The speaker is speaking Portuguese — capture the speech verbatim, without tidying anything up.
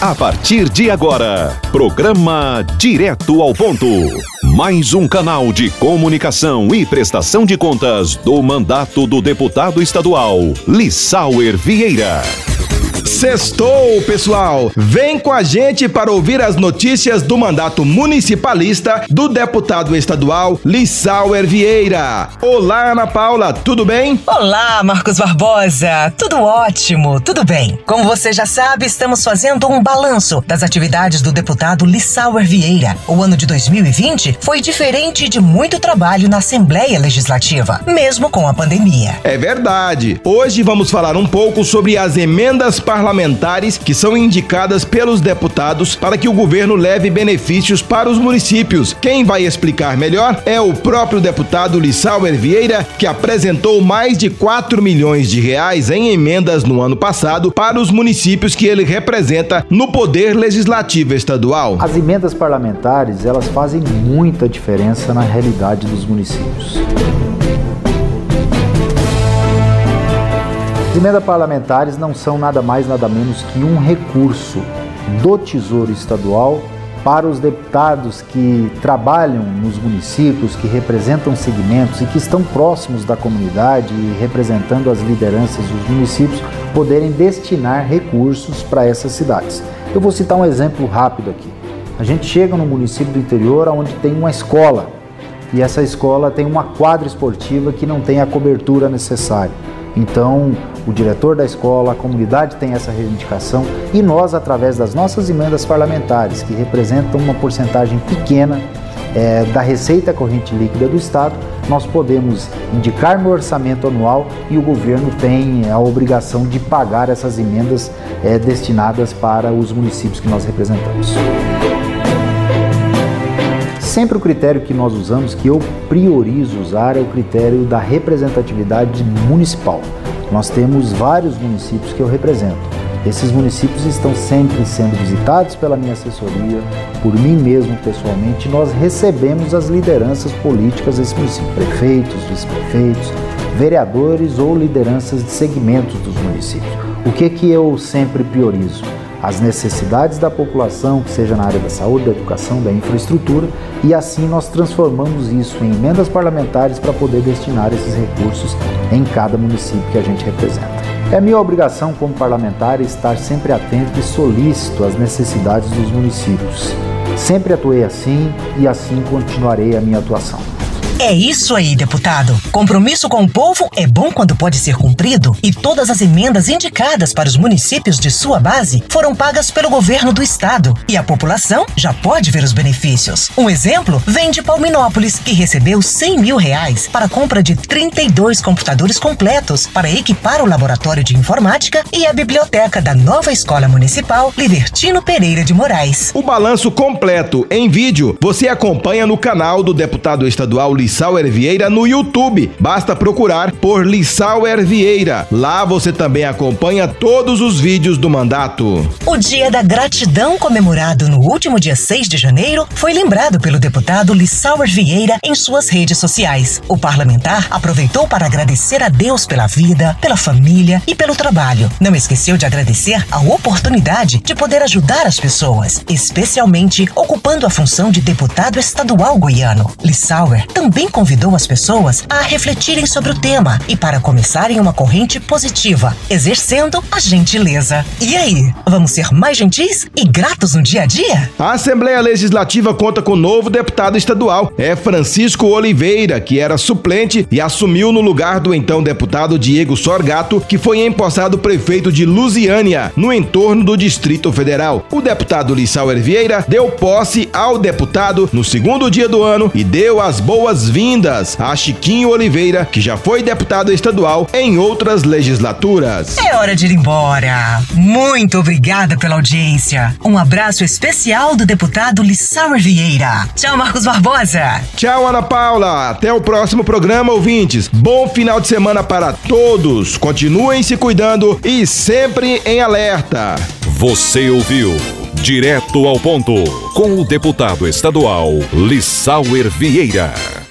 A partir de agora, programa Direto ao Ponto. Mais um canal de comunicação e prestação de contas do mandato do deputado estadual Lissauer Vieira. Sextou, pessoal! Vem com a gente para ouvir as notícias do mandato municipalista do deputado estadual Lissauer Vieira. Olá, Ana Paula, tudo bem? Olá, Marcos Barbosa, tudo ótimo, tudo bem. Como você já sabe, estamos fazendo um balanço das atividades do deputado Lissauer Vieira. O ano de dois mil e vinte foi diferente de muito trabalho na Assembleia Legislativa, mesmo com a pandemia. É verdade. Hoje vamos falar um pouco sobre as emendas parlamentares que são indicadas pelos deputados para que o governo leve benefícios para os municípios. Quem vai explicar melhor é o próprio deputado Lissauer Vieira, que apresentou mais de quatro milhões de reais em emendas no ano passado para os municípios que ele representa no Poder Legislativo Estadual. As emendas parlamentares, elas fazem muita diferença na realidade dos municípios. As emendas parlamentares não são nada mais, nada menos que um recurso do Tesouro Estadual para os deputados que trabalham nos municípios, que representam segmentos e que estão próximos da comunidade e representando as lideranças dos municípios, poderem destinar recursos para essas cidades. Eu vou citar um exemplo rápido aqui. A gente chega no município do interior onde tem uma escola e essa escola tem uma quadra esportiva que não tem a cobertura necessária. Então, o diretor da escola, a comunidade tem essa reivindicação e nós, através das nossas emendas parlamentares, que representam uma porcentagem pequena é, da receita corrente líquida do Estado, nós podemos indicar no orçamento anual e o governo tem a obrigação de pagar essas emendas é, destinadas para os municípios que nós representamos. Sempre o critério que nós usamos, que eu priorizo usar, é o critério da representatividade municipal. Nós temos vários municípios que eu represento. Esses municípios estão sempre sendo visitados pela minha assessoria, por mim mesmo pessoalmente. Nós recebemos as lideranças políticas desse município, prefeitos, vice-prefeitos, vereadores ou lideranças de segmentos dos municípios. O que que eu sempre priorizo? As necessidades da população, que seja na área da saúde, da educação, da infraestrutura, e assim nós transformamos isso em emendas parlamentares para poder destinar esses recursos em cada município que a gente representa. É minha obrigação como parlamentar estar sempre atento e solícito às necessidades dos municípios. Sempre atuei assim e assim continuarei a minha atuação. É isso aí, deputado. Compromisso com o povo é bom quando pode ser cumprido e todas as emendas indicadas para os municípios de sua base foram pagas pelo governo do estado e a população já pode ver os benefícios. Um exemplo vem de Palminópolis, que recebeu cem mil reais para a compra de trinta e dois computadores completos para equipar o laboratório de informática e a biblioteca da nova escola municipal Libertino Pereira de Moraes. O balanço completo em vídeo você acompanha no canal do deputado estadual Lissauer Vieira no YouTube. Basta procurar por Lissauer Vieira. Lá você também acompanha todos os vídeos do mandato. O Dia da Gratidão, comemorado no último dia seis de janeiro, foi lembrado pelo deputado Lissauer Vieira em suas redes sociais. O parlamentar aproveitou para agradecer a Deus pela vida, pela família e pelo trabalho. Não esqueceu de agradecer a oportunidade de poder ajudar as pessoas, especialmente ocupando a função de deputado estadual goiano. Lissauer também Também convidou as pessoas a refletirem sobre o tema e para começarem uma corrente positiva, exercendo a gentileza. E aí, vamos ser mais gentis e gratos no dia a dia? A Assembleia Legislativa conta com novo deputado estadual. É Francisco Oliveira, que era suplente e assumiu no lugar do então deputado Diego Sorgato, que foi empossado prefeito de Lusiânia, no entorno do Distrito Federal. O deputado Lissauer Vieira deu posse ao deputado no segundo dia do ano e deu as boas vindas a Chiquinho Oliveira, que já foi deputado estadual em outras legislaturas. É hora de ir embora. Muito obrigada pela audiência. Um abraço especial do deputado Lissauer Vieira. Tchau, Marcos Barbosa. Tchau, Ana Paula. Até o próximo programa, ouvintes. Bom final de semana para todos. Continuem se cuidando e sempre em alerta. Você ouviu Direto ao Ponto, com o deputado estadual Lissauer Vieira.